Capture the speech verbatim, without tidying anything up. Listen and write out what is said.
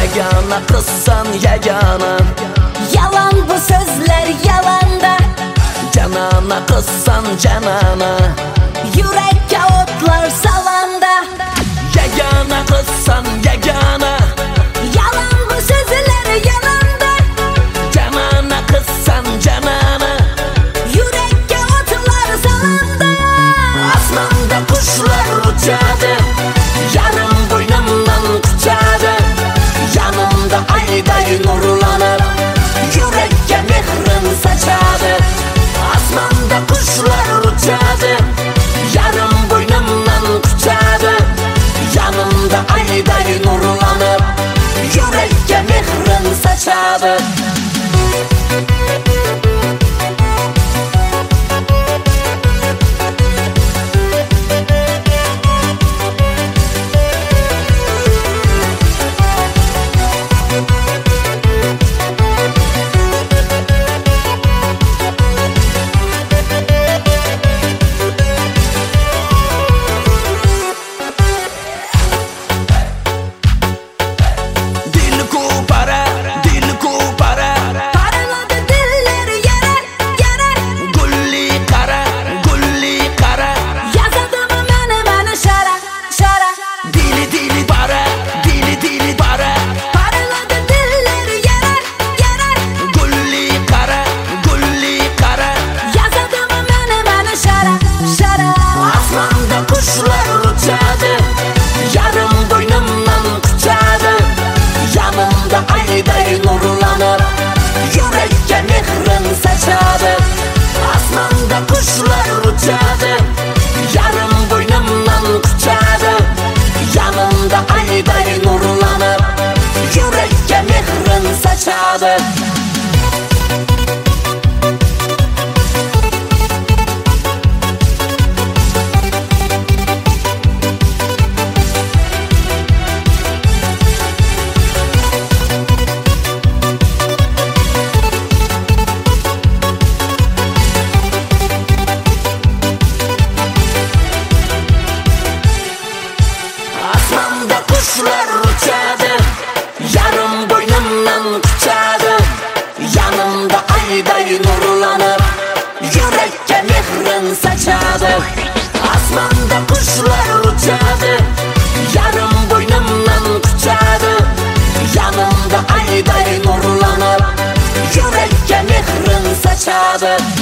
Yagana kızsan yagana, Yalan bu sözler yalanda. Canana kızsan canana, Yürekке otlar salanda. Yagana kızsan yagana, Yalan bu sözler yalanda. Canana kızsan canana, Yürekке otlar salanda. Asmanda kuşlar uçadı, yarım boynumdan kucadı. Yanımda ayday nurlanır, yürekke mehrin saçadı. Asmanda kuşlar uçadı, yarım boynumdan kucadı. Yanımda ayday nurlanır, yürekke mehrin saçadı. Asmanda kuşlar uçadı, yarım boynumdan kucadı. Yanımda ayday nurlanır, yürekke mehrin saçadı. Kuşlar uçadı, yarım boynumdan kucadı. Yanımda ayday nurlanır, yürekke mehrin saçadı. Asmanda kuşlar uçadı, yarım boynumdan kucadı. Yanımda ayday nurlanır, yürekke mehrin saçadı.